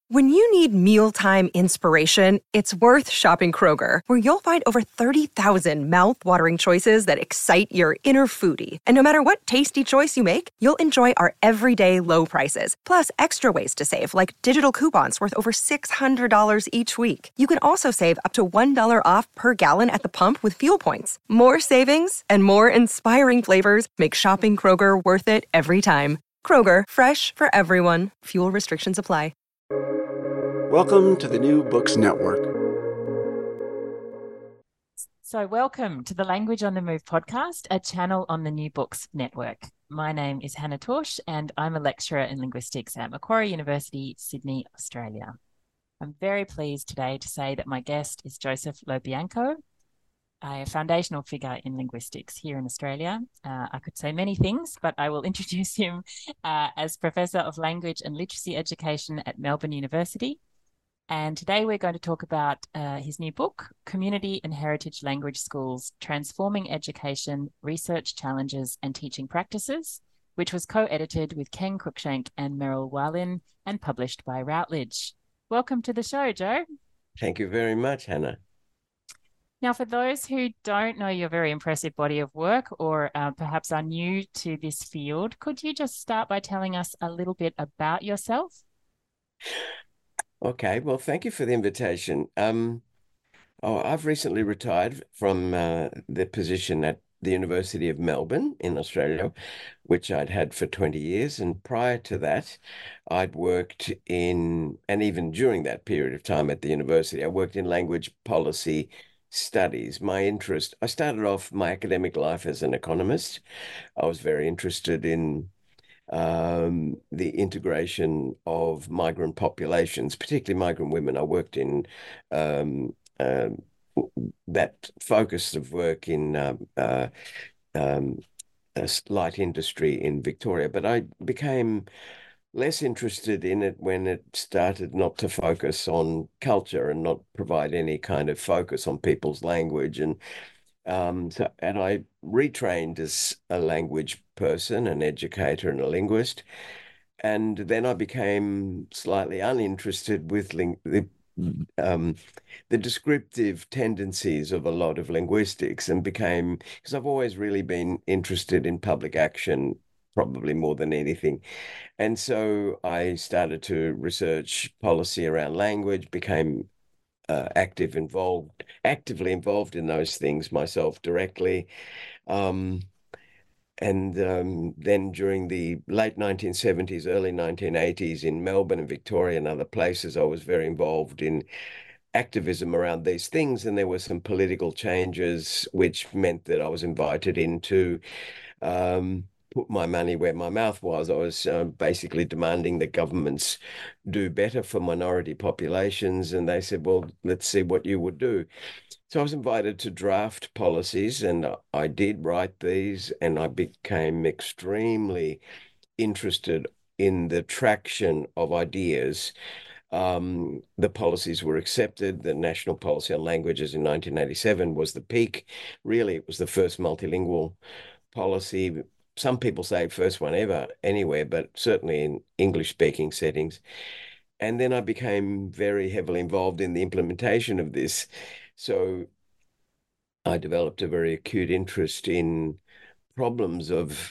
When you need mealtime inspiration, it's worth shopping Kroger, where you'll find over 30,000 mouth-watering choices that excite your inner foodie. And no matter what tasty choice you make, you'll enjoy our everyday low prices, plus extra ways to save, like digital coupons worth over $600 each week. You can also save up to $1 off per gallon at the pump with fuel points. More savings and more inspiring flavors make shopping Kroger worth it every time. Kroger, fresh for everyone. Fuel restrictions apply. Welcome to the New Books Network. So welcome to the Language on the Move podcast, a channel on the New Books Network. My name is Hannah Torsch and I'm a lecturer in linguistics at Macquarie University, Sydney, Australia. I'm very pleased today to say that my guest is Joseph Lobianco, a foundational figure in linguistics here in Australia. I could say many things, but I will introduce him as Professor of Language and Literacy Education at Melbourne University. And today we're going to talk about his new book, Community and Heritage Language Schools, Transforming Education, Research Challenges and Teaching Practices, which was co-edited with Ken Cruikshank and Meryl Wallin and published by Routledge. Welcome to the show, Joe. Thank you very much, Hannah. Now, for those who don't know your very impressive body of work or perhaps are new to this field, could you just start by telling us a little bit about yourself? Okay, well, thank you for the invitation. I've recently retired from the position at the University of Melbourne in Australia, which I'd had for 20 years. And prior to that, I'd worked in, and even during that period of time at the university, I worked in language policy studies. I started off my academic life as an economist. I was very interested in the integration of migrant populations, particularly migrant women. I worked in that focus of work in light industry in Victoria, but I became less interested in it when it started not to focus on culture and not provide any kind of focus on people's language. And I retrained as a language person, an educator, and a linguist. And then I became slightly uninterested with the descriptive tendencies of a lot of linguistics, and because I've always really been interested in public action, probably more than anything. And so I started to research policy around language, became actively involved in those things myself directly. Then during the late 1970s, early 1980s in Melbourne and Victoria and other places, I was very involved in activism around these things. And there were some political changes, which meant that I was invited in to put my money where my mouth was. I was basically demanding that governments do better for minority populations. And they said, well, let's see what you would do. So I was invited to draft policies, and I did write these, and I became extremely interested in the traction of ideas. The policies were accepted. The National Policy on Languages in 1987 was the peak. Really, it was the first multilingual policy. Some people say first one ever anywhere, but certainly in English-speaking settings. And then I became very heavily involved in the implementation of this. So I developed a very acute interest in problems of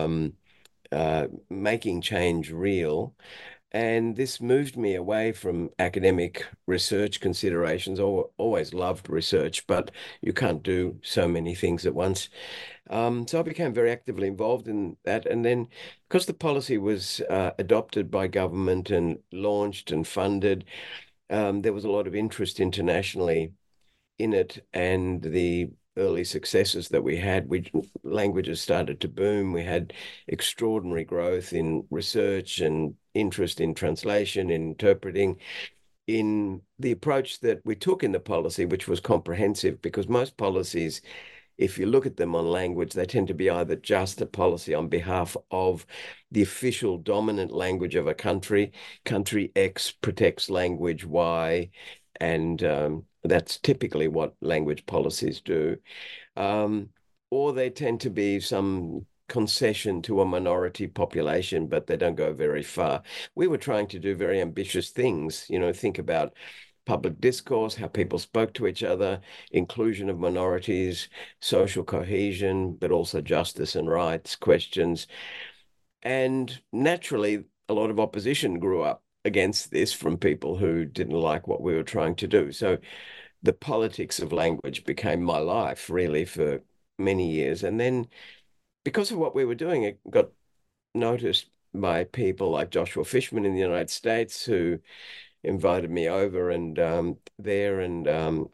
making change real. And this moved me away from academic research considerations. I always loved research, but you can't do so many things at once. So I became very actively involved in that. And then because the policy was adopted by government and launched and funded, there was a lot of interest internationally in it, and the early successes that we had, languages started to boom. We had extraordinary growth in research and interest in translation, in interpreting, in the approach that we took in the policy, which was comprehensive, because most policies, if you look at them on language, they tend to be either just a policy on behalf of the official dominant language of a country. Country X protects language Y, and that's typically what language policies do. Or they tend to be some concession to a minority population, but they don't go very far. We were trying to do very ambitious things, think about public discourse, how people spoke to each other, inclusion of minorities, social cohesion, but also justice and rights questions. And naturally, a lot of opposition grew up against this from people who didn't like what we were trying to do. So the politics of language became my life really for many years. And then because of what we were doing, it got noticed by people like Joshua Fishman in the United States, who invited me over and there. And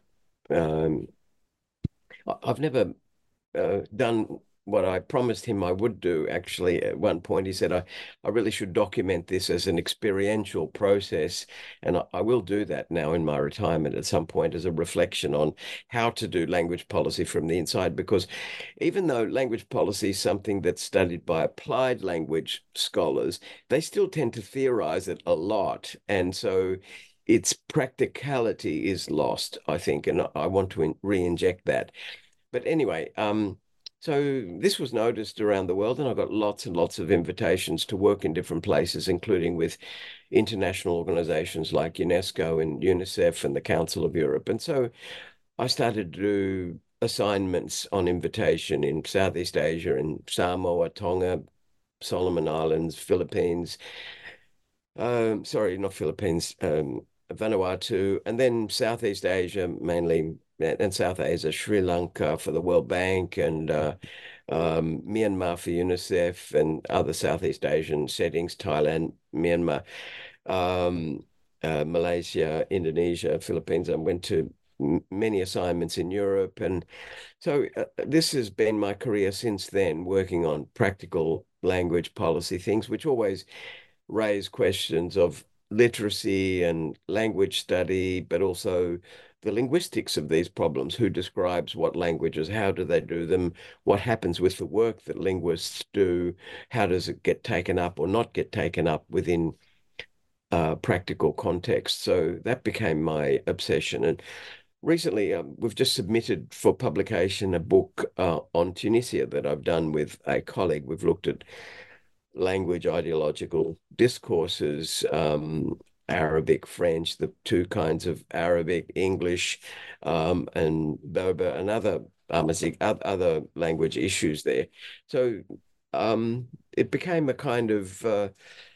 I've never done what I promised him I would do. Actually, at one point, he said, I really should document this as an experiential process. And I will do that now in my retirement at some point as a reflection on how to do language policy from the inside. Because even though language policy is something that's studied by applied language scholars, they still tend to theorize it a lot. And so its practicality is lost, I think, and I want to re-inject that. But anyway, so this was noticed around the world, and I got lots and lots of invitations to work in different places, including with international organizations like UNESCO and UNICEF and the Council of Europe. And so I started to do assignments on invitation in Southeast Asia, in Samoa, Tonga, Solomon Islands, Philippines. Sorry, not Philippines, Vanuatu, and then Southeast Asia mainly, and South Asia, Sri Lanka for the World Bank, and Myanmar for UNICEF, and other Southeast Asian settings, Thailand, Myanmar, Malaysia, Indonesia, Philippines. I went to many assignments in Europe. And so this has been my career since then, working on practical language policy things, which always raise questions of literacy and language study, but also the linguistics of these problems. Who describes what languages? How do they do them? What happens with the work that linguists do? How does it get taken up or not get taken up within practical context? So that became my obsession. And recently, we've just submitted for publication a book on Tunisia that I've done with a colleague. We've looked at language ideological discourses, Arabic, French, the two kinds of Arabic, English, and Berber, and other other language issues there. So it became a kind of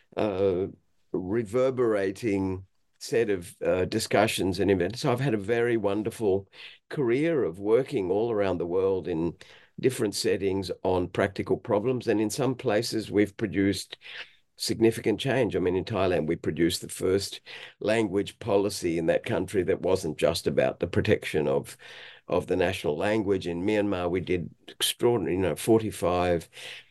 reverberating set of discussions and events. So I've had a very wonderful career of working all around the world in different settings on practical problems. And in some places, we've produced significant change. I mean, in Thailand, we produced the first language policy in that country that wasn't just about the protection of the national language. In Myanmar, we did extraordinary, 45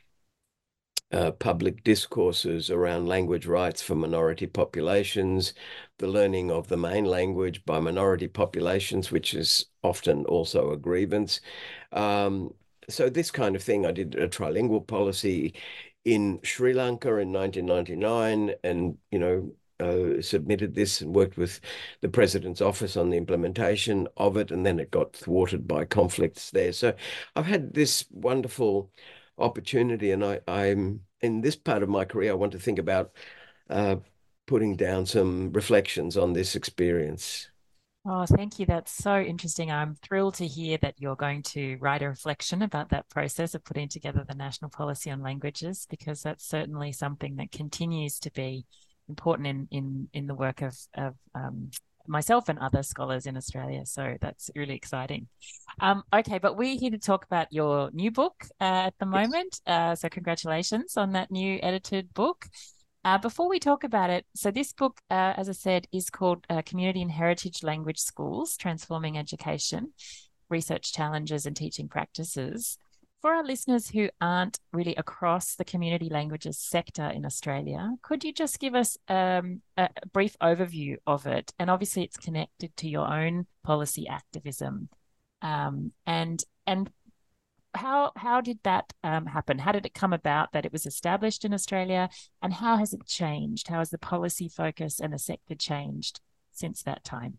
public discourses around language rights for minority populations, the learning of the main language by minority populations, which is often also a grievance. So this kind of thing, I did a trilingual policy in Sri Lanka in 1999, and submitted this and worked with the president's office on the implementation of it, and then it got thwarted by conflicts there. So I've had this wonderful opportunity, and I'm in this part of my career, I want to think about putting down some reflections on this experience. Oh, thank you. That's so interesting. I'm thrilled to hear that you're going to write a reflection about that process of putting together the National Policy on Languages, because that's certainly something that continues to be important in the work of myself and other scholars in Australia. So that's really exciting. Okay, but we're here to talk about your new book at the moment. So congratulations on that new edited book. Before we talk about it, so this book, as I said, is called Community and Heritage Language Schools, Transforming Education, Research Challenges and Teaching Practices. For our listeners who aren't really across the community languages sector in Australia, could you just give us a brief overview of it? And obviously it's connected to your own policy activism. And how did that happen? How did it come about that it was established in Australia, and how has it changed? How has the policy focus and the sector changed since that time?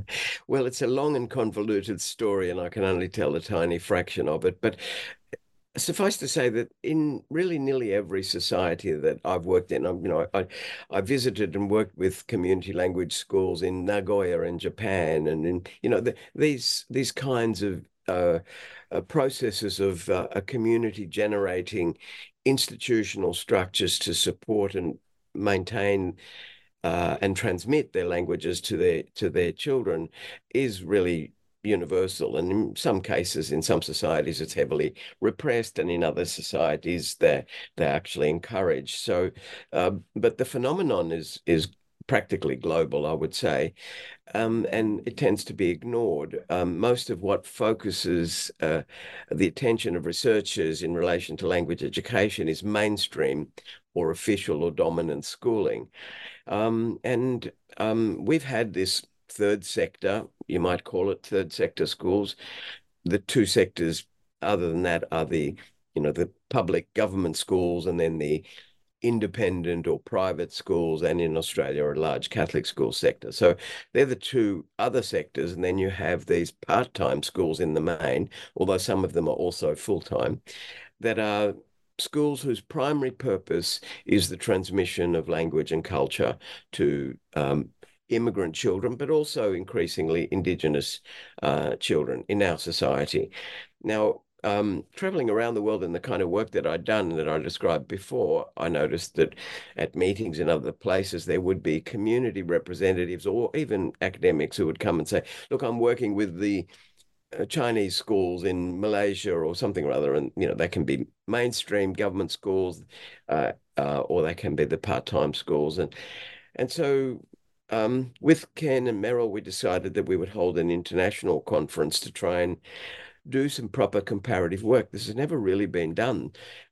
Well, it's a long and convoluted story, and I can only tell a tiny fraction of it. But suffice to say that in really nearly every society that I've worked in, I visited and worked with community language schools in Nagoya in Japan, and in these kinds of processes of a community generating institutional structures to support and maintain and transmit their languages to their children is really universal. And in some cases, in some societies, it's heavily repressed, and in other societies, they're actually encouraged. So, but the phenomenon is practically global, I would say, and it tends to be ignored. Most of what focuses the attention of researchers in relation to language education is mainstream or official or dominant schooling. And we've had this third sector, you might call it third sector schools. The two sectors other than that are the public government schools, and then the independent or private schools, and in Australia, a large Catholic school sector. So they're the two other sectors. And then you have these part-time schools in the main, although some of them are also full-time, that are schools whose primary purpose is the transmission of language and culture to immigrant children, but also increasingly Indigenous children in our society. Now, traveling around the world in the kind of work that I'd done and that I described before, I noticed that at meetings in other places, there would be community representatives or even academics who would come and say, look, I'm working with the Chinese schools in Malaysia or something or other, and they can be mainstream government schools, or they can be the part-time schools, and so with Ken and Meryl, we decided that we would hold an international conference to try and do some proper comparative work. This has never really been done.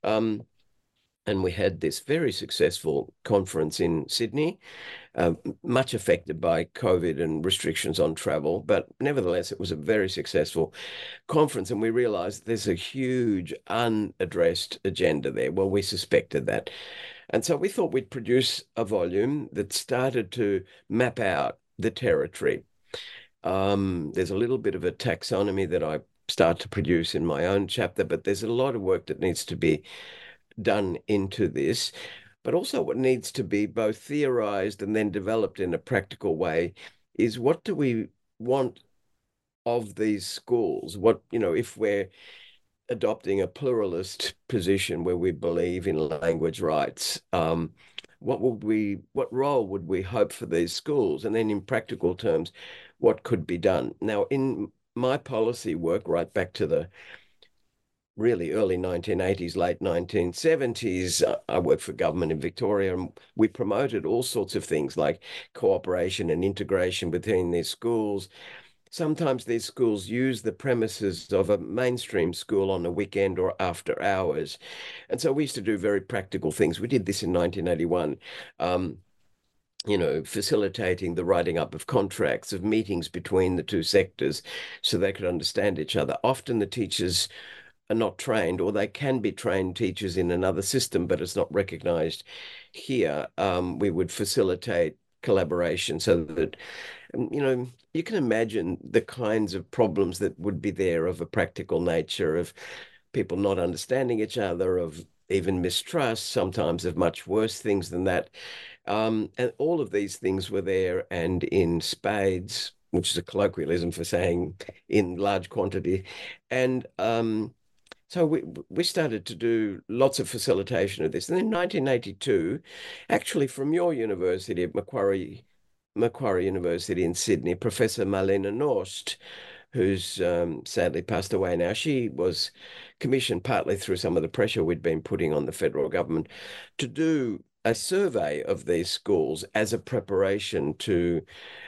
And we had this very successful conference in Sydney, much affected by COVID and restrictions on travel, but nevertheless, it was a very successful conference. And we realized there's a huge unaddressed agenda there. Well, we suspected that. And so we thought we'd produce a volume that started to map out the territory. There's a little bit of a taxonomy that I start to produce in my own chapter, but there's a lot of work that needs to be done into this, but also what needs to be both theorized and then developed in a practical way is, what do we want of these schools? What, if we're adopting a pluralist position where we believe in language rights, what role would we hope for these schools? And then in practical terms, what could be done? Now, in my policy work, right back to the really early 1980s, late 1970s, I worked for government in Victoria, and we promoted all sorts of things like cooperation and integration between these schools. Sometimes these schools use the premises of a mainstream school on a weekend or after hours. And so we used to do very practical things. We did this in 1981. Facilitating the writing up of contracts, of meetings between the two sectors so they could understand each other. Often the teachers are not trained, or they can be trained teachers in another system, but it's not recognized here. We would facilitate collaboration so that, you can imagine the kinds of problems that would be there of a practical nature, of people not understanding each other, of even mistrust, sometimes of much worse things than that. And all of these things were there, and in spades, which is a colloquialism for saying in large quantity. And so we started to do lots of facilitation of this. And in 1982, actually from your university at Macquarie University in Sydney, Professor Marlene Norst, who's sadly passed away now, she was commissioned, partly through some of the pressure we'd been putting on the federal government, to do a survey of these schools as a preparation to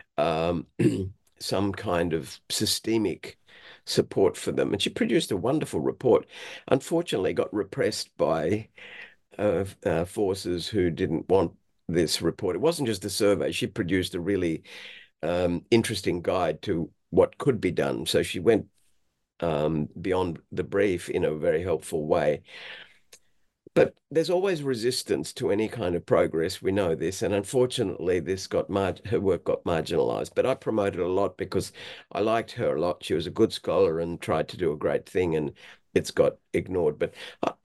some kind of systemic support for them. And she produced a wonderful report, unfortunately got repressed by forces who didn't want this report. It wasn't just a survey. She produced a really interesting guide to what could be done. So she went beyond the brief in a very helpful way. But there's always resistance to any kind of progress. We know this, and unfortunately, her work got marginalized. But I promoted a lot because I liked her a lot. She was a good scholar and tried to do a great thing. And it's got ignored. But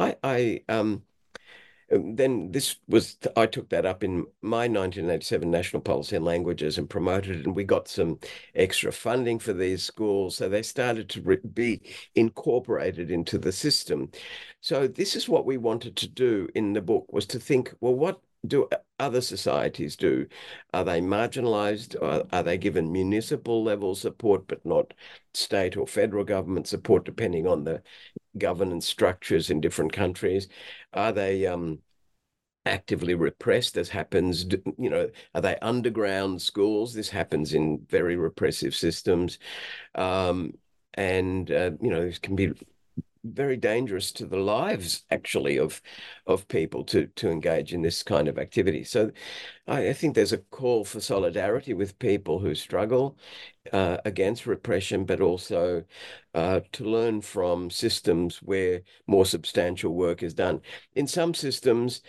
then I took that up in my 1987 National Policy on Languages and promoted it, and we got some extra funding for these schools. So they started to be incorporated into the system. So this is what we wanted to do in the book, was to think, well, what do other societies do? Are they marginalized? Are they given municipal level support, but not state or federal government support, depending on the governance structures in different countries? Are they actively repressed, as happens, are they underground schools? This happens in very repressive systems. And it can be very dangerous to the lives, actually, of people to engage in this kind of activity. So I think there's a call for solidarity with people who struggle against repression, but also to learn from systems where more substantial work is done. In some systems,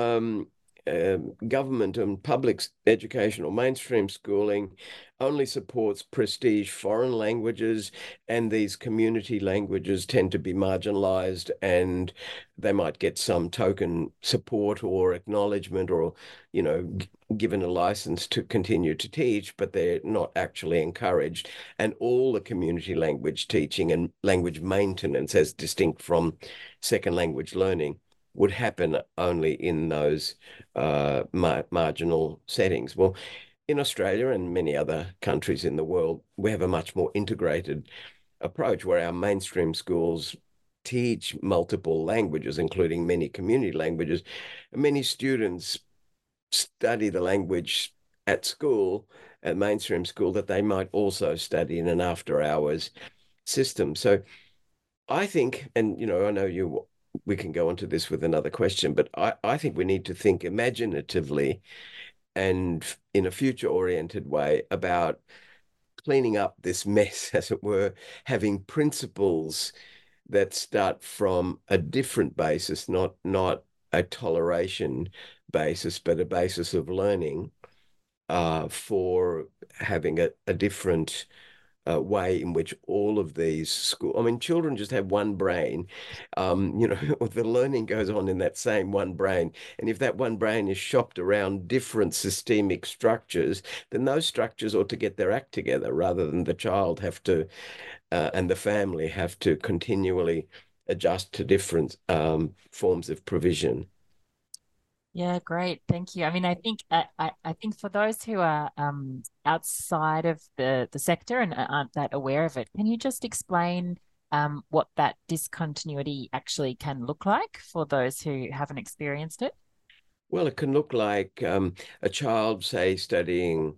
government and public education or mainstream schooling only supports prestige foreign languages, and these community languages tend to be marginalized, and they might get some token support or acknowledgement, or given a license to continue to teach, but they're not actually encouraged. And all the community language teaching and language maintenance, as distinct from second language learning, would happen only in those marginal settings. Well, in Australia and many other countries in the world, we have a much more integrated approach where our mainstream schools teach multiple languages, including many community languages. Many students study the language at school, at mainstream school, that they might also study in an after hours system. So I think, and I know we can go into this with another question, but I think we need to think imaginatively and in a future-oriented way about cleaning up this mess, as it were, having principles that start from a different basis, not a toleration basis, but a basis of learning for having a different way in which all of these children just have one brain. The learning goes on in that same one brain. And if that one brain is shopped around different systemic structures, then those structures ought to get their act together, rather than the child have to, and the family have to continually adjust to different forms of provision. Yeah, great. Thank you. I mean, I think I think for those who are outside of the sector and aren't that aware of it, can you just explain what that discontinuity actually can look like for those who haven't experienced it? Well, it can look like a child, say, studying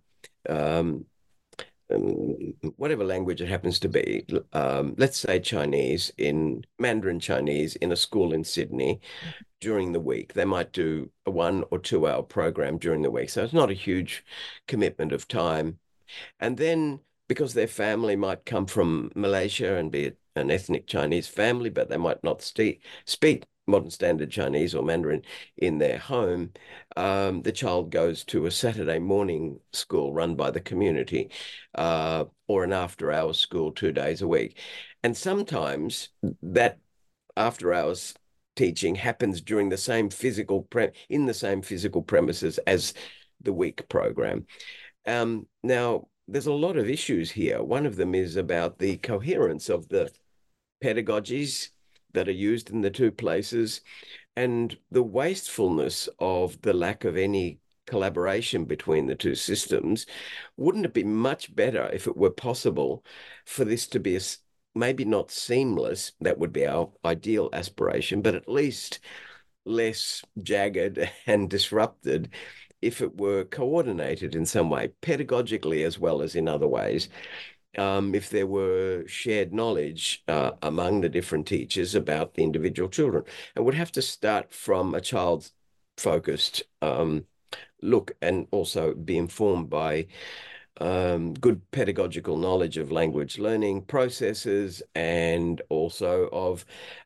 whatever language it happens to be. Let's say Mandarin Chinese in a school in Sydney during the week. They might do a 1 or 2 hour program during the week. So it's not a huge commitment of time. And then, because their family might come from Malaysia and be an ethnic Chinese family, but they might not speak modern standard Chinese or Mandarin in their home, the child goes to a Saturday morning school run by the community, or an after-hours school 2 days a week. And sometimes that after-hours teaching happens during the same physical premises as the week program. Now, there's a lot of issues here. One of them is about the coherence of the pedagogies that are used in the two places, and the wastefulness of the lack of any collaboration between the two systems. Wouldn't it be much better if it were possible for this to be maybe not seamless, that would be our ideal aspiration, but at least less jagged and disrupted, if it were coordinated in some way, pedagogically as well as in other ways? If there were shared knowledge among the different teachers about the individual children. And would have to start from a child-focused look, and also be informed by good pedagogical knowledge of language learning processes, and also of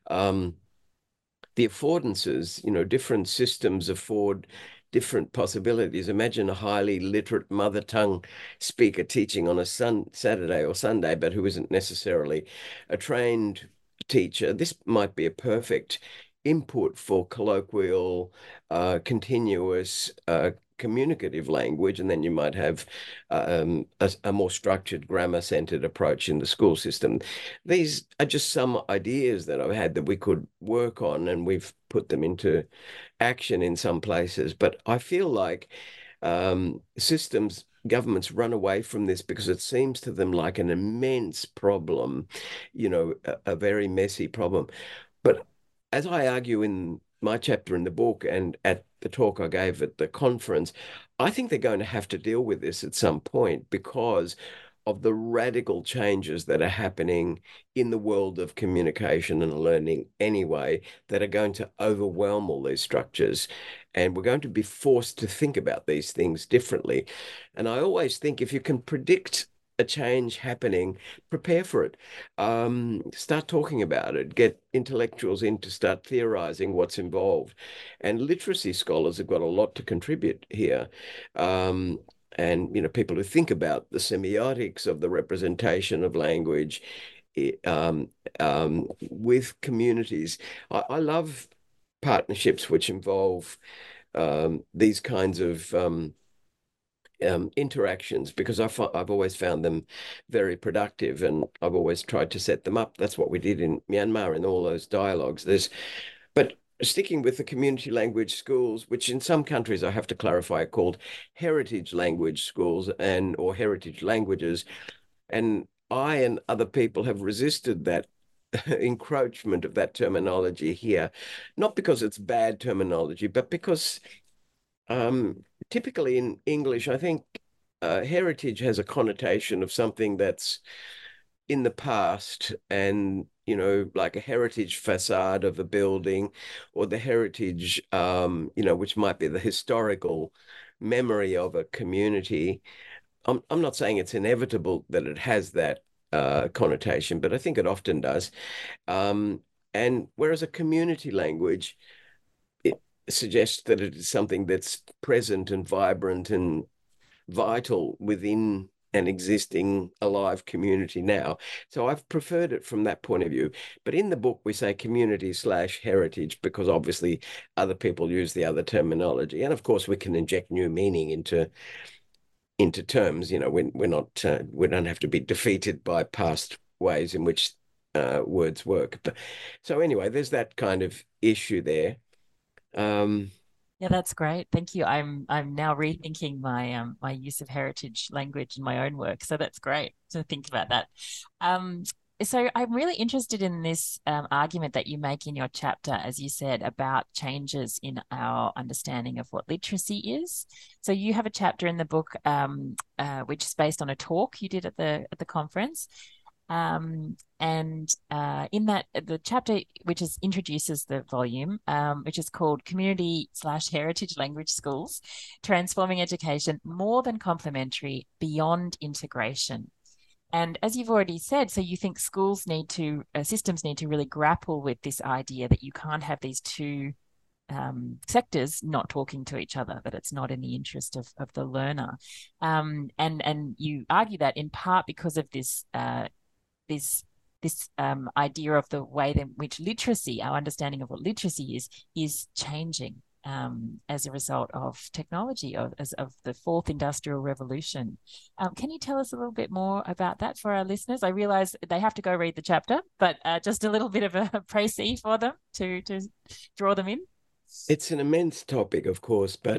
the affordances. Different systems afford different possibilities. Imagine a highly literate mother tongue speaker teaching on a Saturday or Sunday, but who isn't necessarily a trained teacher, this might be a perfect input for colloquial, continuous, communicative language, and then you might have a more structured, grammar-centered approach in the school system. These are just some ideas that I've had that we could work on, and we've put them into action in some places. But I feel like governments run away from this because it seems to them like an immense problem, a very messy problem. But as I argue in my chapter in the book and at the talk I gave at the conference, I think they're going to have to deal with this at some point because of the radical changes that are happening in the world of communication and learning anyway, that are going to overwhelm all these structures. And we're going to be forced to think about these things differently. And I always think if you can predict a change happening, prepare for it. Start talking about it. Get intellectuals in to start theorizing what's involved. And literacy scholars have got a lot to contribute here. And people who think about the semiotics of the representation of language with communities. I love partnerships which involve these kinds of interactions because I've always found them very productive, and I've always tried to set them up. That's what we did in Myanmar in all those dialogues. But sticking with the community language schools, which in some countries I have to clarify are called heritage language schools or heritage languages, and I and other people have resisted that encroachment of that terminology here, not because it's bad terminology, but because typically in English, I think heritage has a connotation of something that's in the past, and like a heritage facade of a building, or the heritage, which might be the historical memory of a community. I'm not saying it's inevitable that it has that connotation, but I think it often does. And whereas a community language, it suggests that it is something that's present and vibrant and vital within an existing alive community now. So I've preferred it from that point of view. But in the book, we say community/heritage because obviously other people use the other terminology. And of course, we can inject new meaning into terms. We're not we don't have to be defeated by past ways in which words work. So anyway, there's that kind of issue there. Yeah, that's great. Thank you. I'm now rethinking my use of heritage language in my own work. So that's great to think about that. So I'm really interested in this argument that you make in your chapter, as you said, about changes in our understanding of what literacy is. So you have a chapter in the book which is based on a talk you did at the conference. And in that, the chapter which introduces the volume, which is called Community/Heritage Language Schools, Transforming Education More Than Complementary, Beyond Integration. And as you've already said, so you think systems need to really grapple with this idea that you can't have these two sectors not talking to each other, that it's not in the interest of the learner. And you argue that in part because of this idea of the way in which literacy, our understanding of what literacy is changing as a result of technology, of the fourth industrial revolution. Can you tell us a little bit more about that for our listeners? I realize they have to go read the chapter, but just a little bit of a précis for them to draw them in. It's an immense topic, of course, but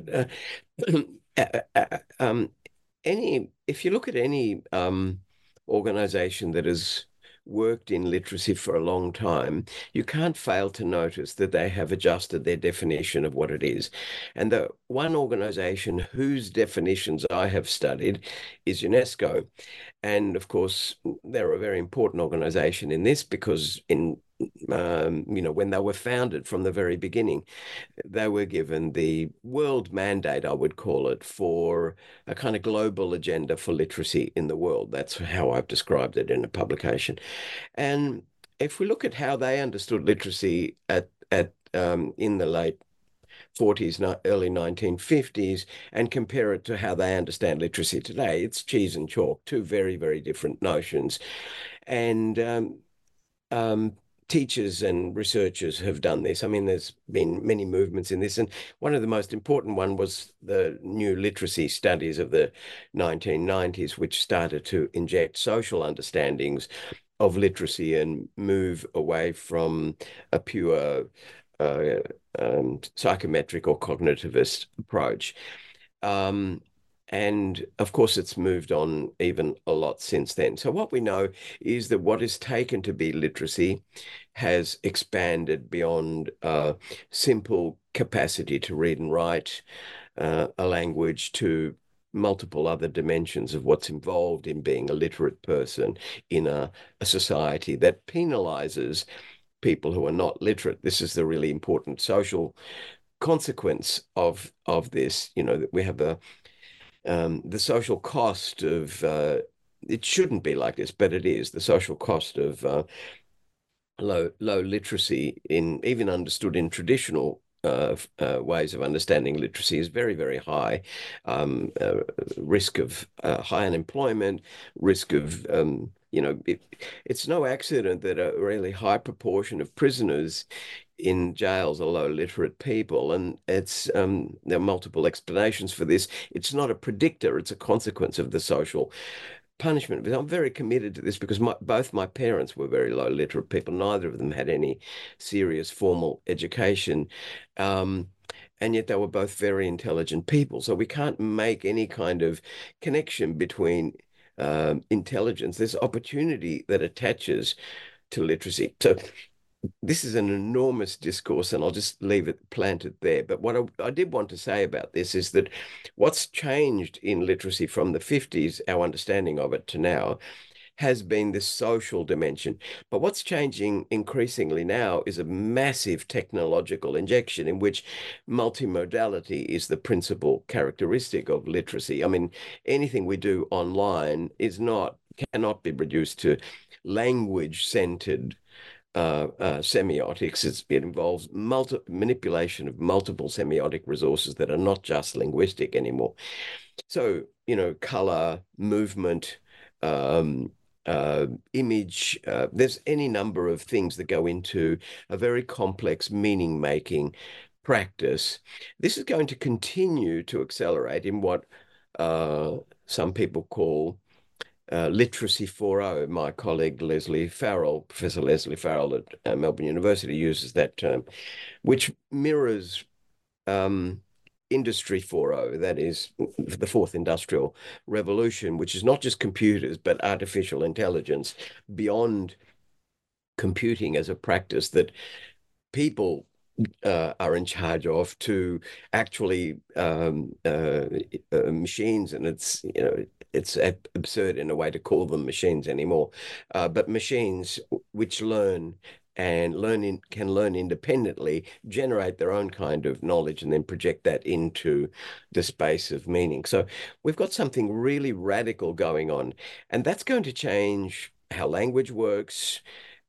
if you look at any organization that has worked in literacy for a long time, you can't fail to notice that they have adjusted their definition of what it is. And the one organization whose definitions I have studied is UNESCO. And of course, they're a very important organization in this because when they were founded from the very beginning, they were given the world mandate, I would call it, for a kind of global agenda for literacy in the world. That's how I've described it in a publication. And if we look at how they understood literacy in the late 40s, early 1950s, and compare it to how they understand literacy today, it's cheese and chalk, two very, very different notions. And teachers and researchers have done this. I mean, there's been many movements in this, and one of the most important one was the new literacy studies of the 1990s, which started to inject social understandings of literacy and move away from a pure uh, psychometric or cognitivist approach. Um, and of course, it's moved on even a lot since then. So what we know is that what is taken to be literacy has expanded beyond simple capacity to read and write a language to multiple other dimensions of what's involved in being a literate person in a society that penalizes people who are not literate. This is the really important social consequence of this. You know, that we have the social cost of it shouldn't be like this, but it is. The social cost of low literacy, in even understood in traditional ways of understanding literacy, is very, very high. Risk of high unemployment, risk of it's no accident that a really high proportion of prisoners in jails are low literate people, and it's there are multiple explanations for this. It's not a predictor; it's a consequence of the social punishment. But I'm very committed to this because both my parents were very low literate people. Neither of them had any serious formal education. Um, and yet they were both very intelligent people. So we can't make any kind of connection between intelligence. There's opportunity that attaches to literacy. So this is an enormous discourse, and I'll just leave it planted there. But what I did want to say about this is that what's changed in literacy from the 50s, our understanding of it, to now, has been this social dimension. But what's changing increasingly now is a massive technological injection in which multimodality is the principal characteristic of literacy. I mean, anything we do online cannot be reduced to language-centered semiotics. It involves manipulation of multiple semiotic resources that are not just linguistic anymore. So, color, movement, image, there's any number of things that go into a very complex meaning-making practice. This is going to continue to accelerate in what some people call Literacy 4.0. My colleague Leslie Farrell, Professor Leslie Farrell at Melbourne University, uses that term, which mirrors Industry 4.0, that is the fourth industrial revolution, which is not just computers, but artificial intelligence beyond computing as a practice that people are in charge of, to actually machines. And it's absurd in a way to call them machines anymore, but machines which can learn independently, generate their own kind of knowledge, and then project that into the space of meaning. So we've got something really radical going on, and that's going to change how language works.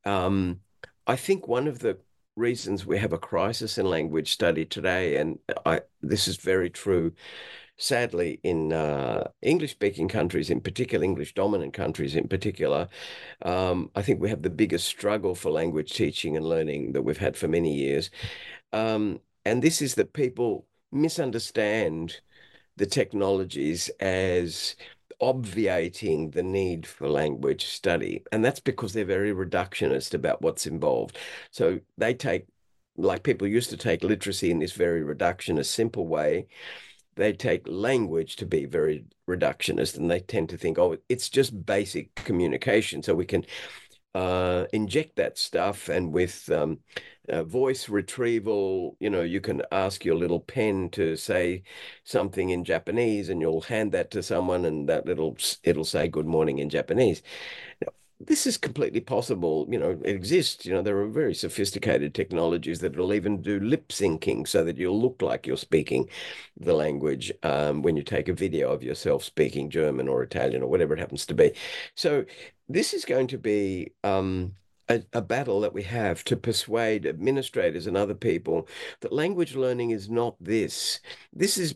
I think one of the reasons we have a crisis in language study today, and this is very true, sadly, in English-speaking countries, in particular, English-dominant countries in particular, I think we have the biggest struggle for language teaching and learning that we've had for many years. And this is that people misunderstand the technologies as obviating the need for language study. And that's because they're very reductionist about what's involved. So they take, like people used to take literacy in this very reductionist, simple way. They take language to be very reductionist, and they tend to think, oh, it's just basic communication. So we can inject that stuff, and with voice retrieval, you can ask your little pen to say something in Japanese, and you'll hand that to someone, and it'll say good morning in Japanese. Now, this is completely possible. It exists. There are very sophisticated technologies that will even do lip syncing so that you'll look like you're speaking the language when you take a video of yourself speaking German or Italian or whatever it happens to be. So this is going to be a battle that we have to persuade administrators and other people that language learning is not this. This is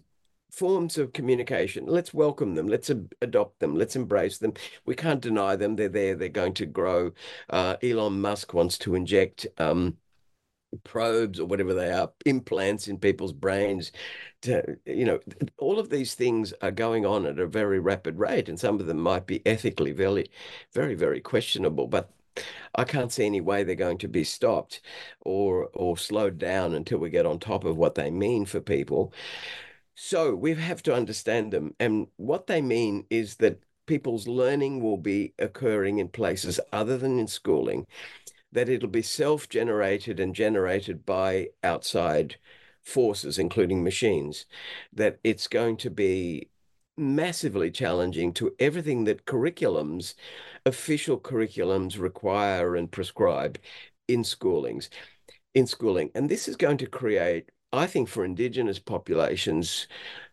forms of communication. Let's welcome them. Let's adopt them. Let's embrace them. We can't deny them. They're there. They're going to grow. Elon Musk wants to inject probes or whatever they are, implants in people's brains. All of these things are going on at a very rapid rate, and some of them might be ethically very, very, very questionable. But I can't see any way they're going to be stopped or slowed down until we get on top of what they mean for people. So we have to understand them. And what they mean is that people's learning will be occurring in places other than in schooling, that it'll be self-generated and generated by outside forces, including machines, that it's going to be massively challenging to everything that official curriculums require and prescribe in schooling. And this is going to create, I think, for Indigenous populations,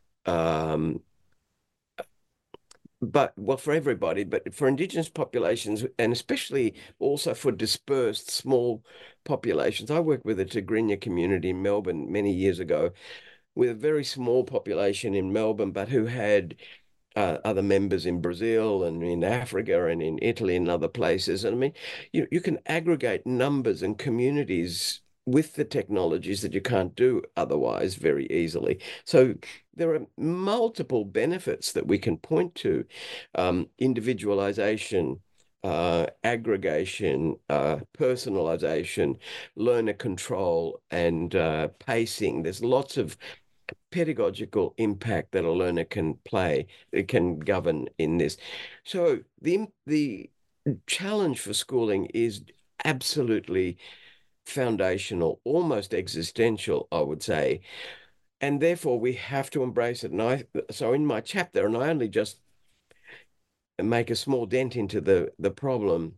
for everybody, but for Indigenous populations, and especially also for dispersed small populations. I worked with a Tigrinya community in Melbourne many years ago, with a very small population in Melbourne, but who had other members in Brazil and in Africa and in Italy and other places. And I mean, you can aggregate numbers and communities with the technologies that you can't do otherwise very easily. So there are multiple benefits that we can point to: individualization, aggregation, personalization, learner control, and pacing. There's lots of pedagogical impact that a learner can play, it can govern in this. So the challenge for schooling is absolutely foundational, almost existential, I would say. And therefore we have to embrace it. So in my chapter, and I only just make a small dent into the problem,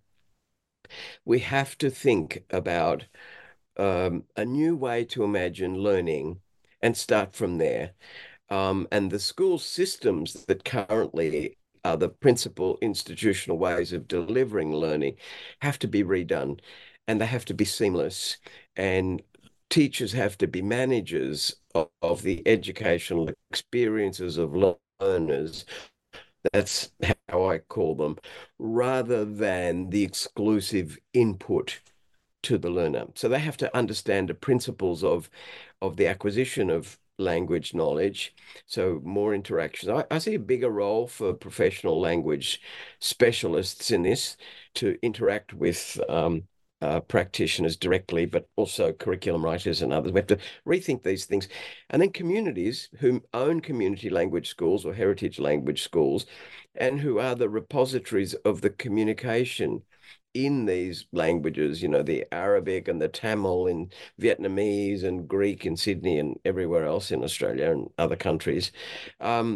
we have to think about a new way to imagine learning and start from there. And the school systems that currently are the principal institutional ways of delivering learning have to be redone, and they have to be seamless. And teachers have to be managers of the educational experiences of learners. That's how I call them, rather than the exclusive input to the learner. So they have to understand the principles of the acquisition of language knowledge. So more interactions. I see a bigger role for professional language specialists in this, to interact with practitioners directly, but also curriculum writers and others. We have to rethink these things. And then communities who own community language schools or heritage language schools, and who are the repositories of the communication in these languages, the Arabic and the Tamil and Vietnamese and Greek in Sydney and everywhere else in Australia and other countries. A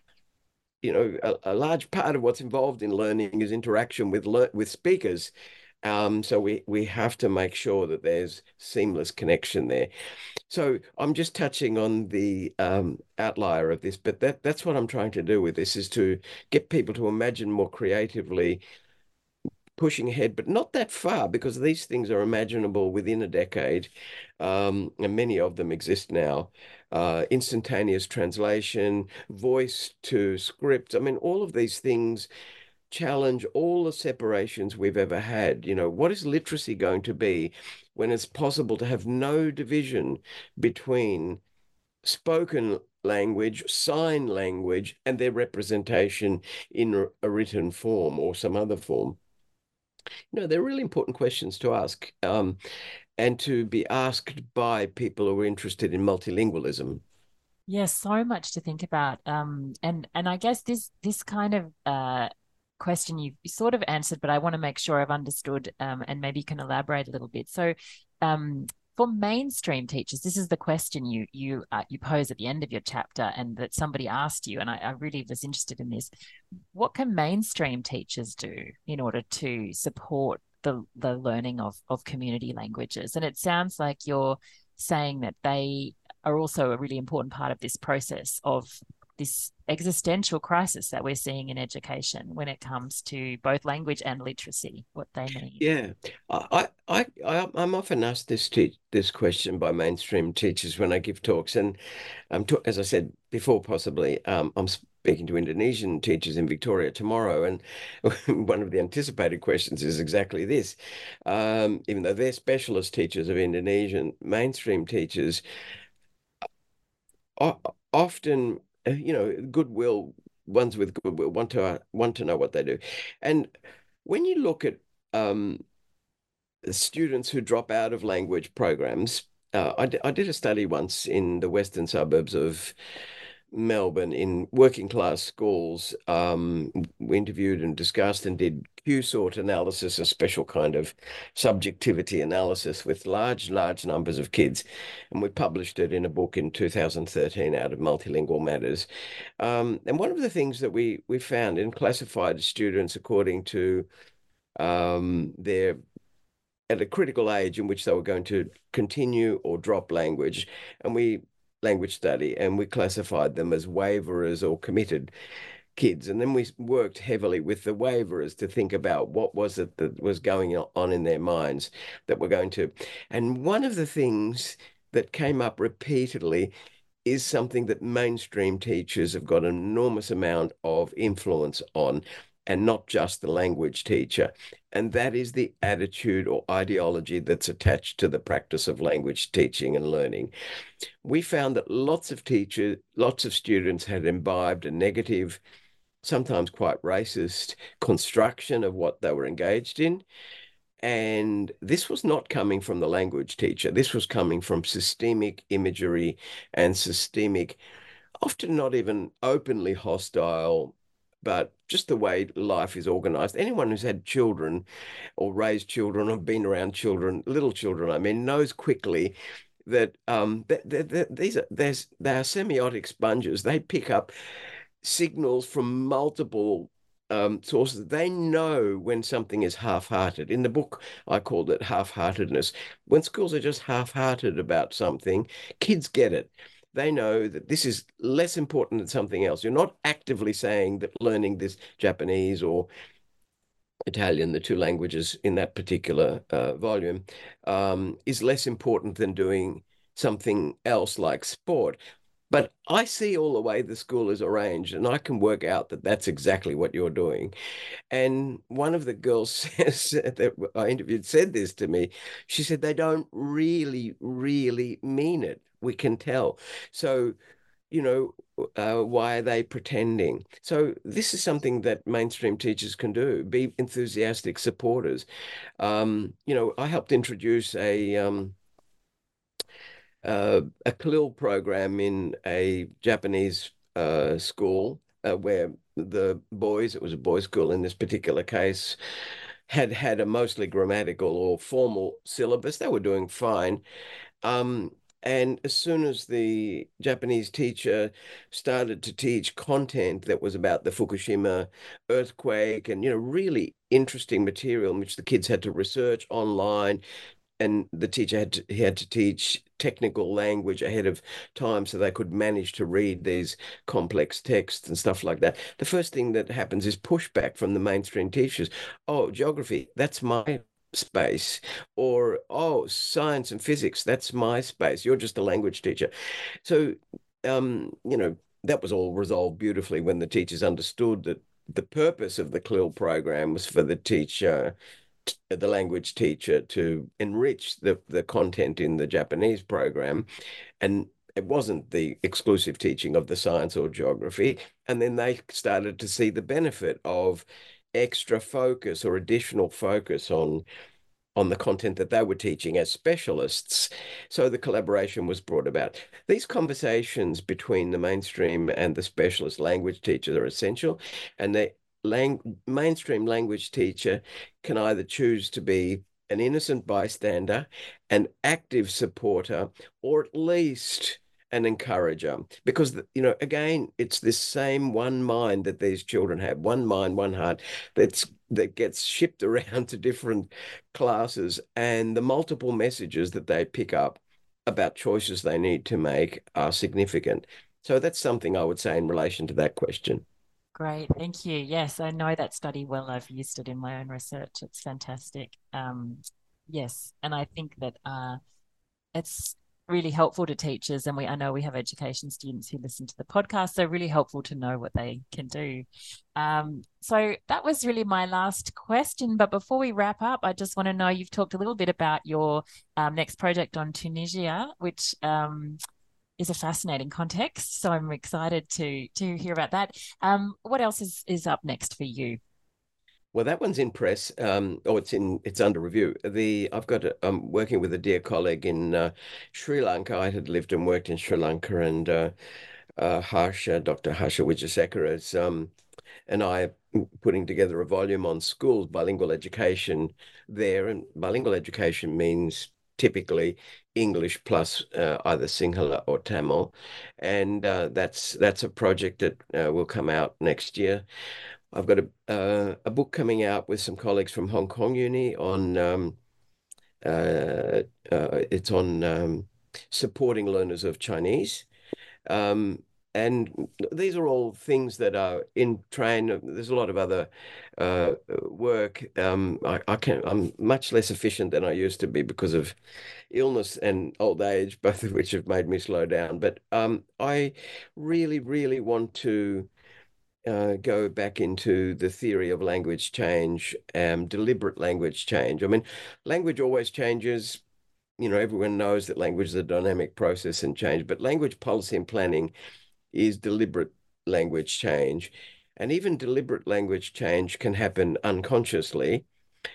large part of what's involved in learning is interaction with speakers. So we have to make sure that there's seamless connection there. So I'm just touching on the outlier of this, but that's what I'm trying to do with this, is to get people to imagine more creatively, pushing ahead, but not that far, because these things are imaginable within a decade, and many of them exist now. Instantaneous translation, voice to script. I mean, all of these things challenge all the separations we've ever had. What is literacy going to be when it's possible to have no division between spoken language, sign language, and their representation in a written form or some other form? They're really important questions to ask, and to be asked by people who are interested in multilingualism. Yes, so much to think about. And I guess this kind of question you sort of answered, but I want to make sure I've understood, and maybe you can elaborate a little bit. So, for mainstream teachers, this is the question you pose at the end of your chapter, and that somebody asked you, and I really was interested in this. What can mainstream teachers do in order to support the learning of community languages? And it sounds like you're saying that they are also a really important part of this process of this existential crisis that we're seeing in education when it comes to both language and literacy, what they need. Yeah, I'm often asked this question by mainstream teachers when I give talks, and as I said before, possibly I'm speaking to Indonesian teachers in Victoria tomorrow, and one of the anticipated questions is exactly this. Even though they're specialist teachers of Indonesian, mainstream teachers often, goodwill, ones with goodwill want to know what they do, and when you look at students who drop out of language programs. I did a study once in the western suburbs of Melbourne in working class schools. We interviewed and discussed and did Q-sort analysis, a special kind of subjectivity analysis with large numbers of kids. And we published it in a book in 2013 out of Multilingual Matters. And one of the things that we found and classified students according to their at a critical age in which they were going to continue or drop language study, and we classified them as waverers or committed kids. And then we worked heavily with the waverers to think about what was it that was going on in their minds that were going to. And one of the things that came up repeatedly is something that mainstream teachers have got an enormous amount of influence on, and not just the language teacher. And that is the attitude or ideology that's attached to the practice of language teaching and learning. We found that lots of students had imbibed a negative, sometimes quite racist construction of what they were engaged in. And this was not coming from the language teacher. This was coming from systemic imagery and systemic, often not even openly hostile, but just the way life is organized. Anyone who's had children or raised children or been around children, little children, I mean, knows quickly that they are semiotic sponges. They pick up signals from multiple sources. They know when something is half-hearted. In the book, I called it half-heartedness. When schools are just half-hearted about something, kids get it. They know that this is less important than something else. You're not actively saying that learning this Japanese or Italian, the two languages in that particular volume, is less important than doing something else like sport. But I see all the way the school is arranged, and I can work out that that's exactly what you're doing. And one of the girls says that I interviewed said this to me. She said they don't really, really mean it. We can tell. So, why are they pretending? So this is something that mainstream teachers can do, be enthusiastic supporters. I helped introduce a CLIL program in a Japanese school where the boys, it was a boys' school in this particular case, had a mostly grammatical or formal syllabus. They were doing fine. And as soon as the Japanese teacher started to teach content that was about the Fukushima earthquake and, really interesting material in which the kids had to research online, and the teacher had to teach technical language ahead of time so they could manage to read these complex texts and stuff like that. The first thing that happens is pushback from the mainstream teachers. Oh, geography, that's my space. Or, oh, science and physics, that's my space. You're just a language teacher. So, that was all resolved beautifully when the teachers understood that the purpose of the CLIL program was for the language teacher to enrich the content in the Japanese program, and it wasn't the exclusive teaching of the science or geography. And then they started to see the benefit of extra focus or additional focus on the content that they were teaching as specialists. So the collaboration was brought about. These conversations between the mainstream and the specialist language teachers are essential, and the mainstream language teacher can either choose to be an innocent bystander, an active supporter, or at least an encourager. Because, again, it's this same one mind that these children have, one mind, one heart, that gets shipped around to different classes, and the multiple messages that they pick up about choices they need to make are significant. So that's something I would say in relation to that question. Great, thank you. Yes, I know that study well. I've used it in my own research. It's fantastic. Yes, and I think that it's really helpful to teachers, and I know we have education students who listen to the podcast, so really helpful to know what they can do. So that was really my last question. But before we wrap up, I just want to know, you've talked a little bit about your next project on Tunisia, which is a fascinating context. So I'm excited to hear about that. What else is up next for you? Well, that one's in press, or it's under review. I'm working with a dear colleague in Sri Lanka. I had lived and worked in Sri Lanka, and Dr. Harsha Wijesekar and I are putting together a volume on schools, bilingual education there. And bilingual education means typically English plus either Sinhala or Tamil. And that's a project that will come out next year. I've got a book coming out with some colleagues from Hong Kong Uni on it's on supporting learners of Chinese. Um, and these are all things that are in train. There's a lot of other work. I'm much less efficient than I used to be because of illness and old age, both of which have made me slow down. But I really, really want to go back into the theory of language change, deliberate language change. I mean, language always changes. You know, everyone knows that language is a dynamic process and change, but language policy and planning is deliberate language change. And even deliberate language change can happen unconsciously.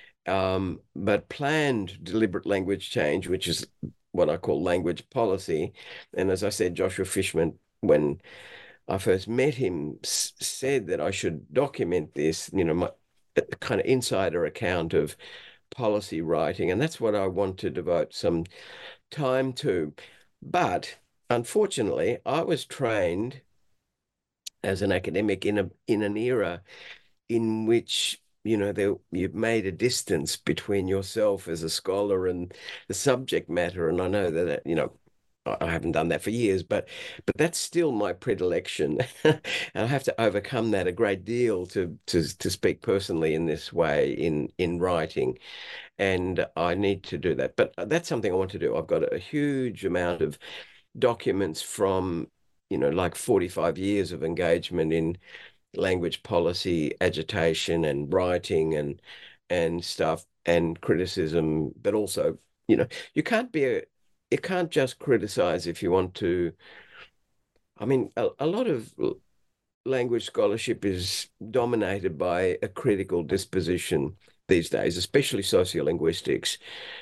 But planned deliberate language change, which is what I call language policy, and as I said, Joshua Fishman, when I first met him, said that I should document this, my kind of insider account of policy writing. And that's what I want to devote some time to. But unfortunately, I was trained as an academic in an era in which you've made a distance between yourself as a scholar and the subject matter. And I know that I haven't done that for years, but that's still my predilection. And I have to overcome that a great deal to speak personally in this way in writing. And I need to do that. But that's something I want to do. I've got a huge amount of documents from, like 45 years of engagement in language policy, agitation and writing and stuff and criticism, but also, you can't you can't just criticize if you want to. I mean, a lot of language scholarship is dominated by a critical disposition these days, especially sociolinguistics.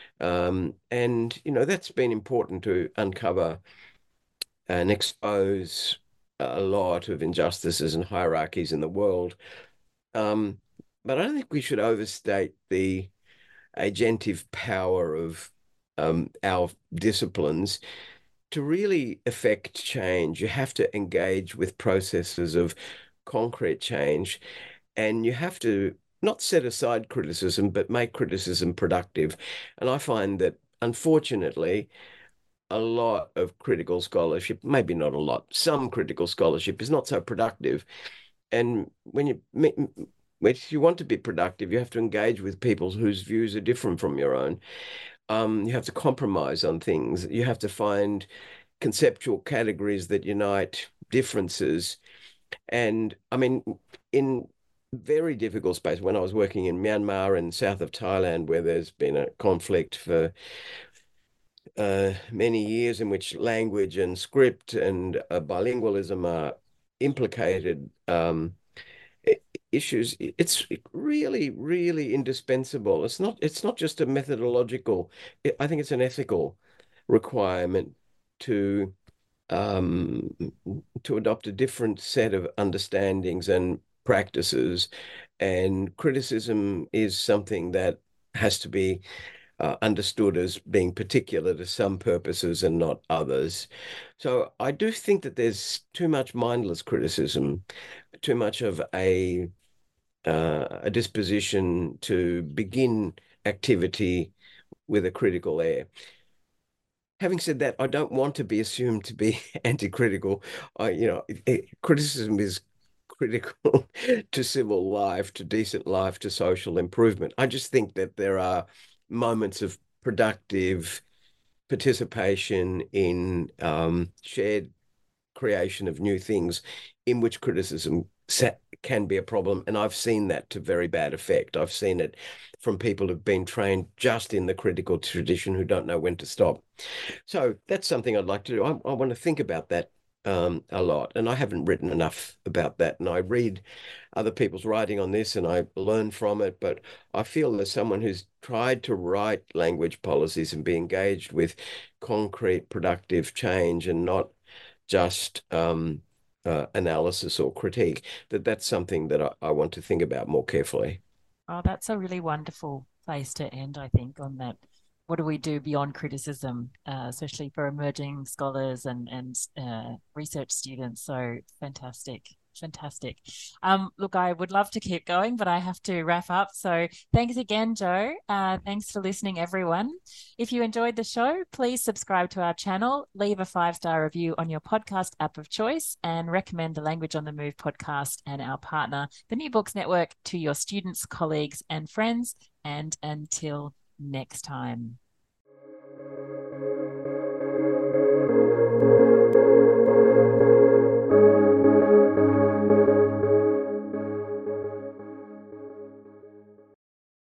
And, that's been important to uncover and expose a lot of injustices and hierarchies in the world. Um, but I don't think we should overstate the agentive power of our disciplines. To really affect change, you have to engage with processes of concrete change, and you have to not set aside criticism, but make criticism productive. And I find that, unfortunately, a lot of critical scholarship, maybe not a lot, some critical scholarship is not so productive. And if you want to be productive, you have to engage with people whose views are different from your own. You have to compromise on things. You have to find conceptual categories that unite differences. And I mean, in very difficult space, when I was working in Myanmar and south of Thailand, where there's been a conflict for many years in which language and script and bilingualism are implicated issues, it's really, really indispensable. It's not just a methodological, I think it's an ethical requirement to um, to adopt a different set of understandings and practices. And criticism is something that has to be understood as being particular to some purposes and not others. So I do think that there's too much mindless criticism, too much of a disposition to begin activity with a critical air. Having said that, I don't want to be assumed to be anti-critical. Criticism is critical to civil life, to decent life, to social improvement. I just think that there are moments of productive participation in shared creation of new things in which criticism can be a problem. And I've seen that to very bad effect. I've seen it from people who've been trained just in the critical tradition who don't know when to stop. So that's something I'd like to do. I want to think about that a lot. And I haven't written enough about that. And I read other people's writing on this and I learn from it. But I feel as someone who's tried to write language policies and be engaged with concrete, productive change and not just analysis or critique, that's something that I want to think about more carefully. Oh, that's a really wonderful place to end, I think, on that. What do we do beyond criticism, especially for emerging scholars and research students? So fantastic, fantastic. Look, I would love to keep going, but I have to wrap up. So thanks again, Joe. Thanks for listening, everyone. If you enjoyed the show, please subscribe to our channel, leave a 5-star review on your podcast app of choice, and recommend the Language on the Move podcast and our partner, the New Books Network, to your students, colleagues, and friends. And until next time.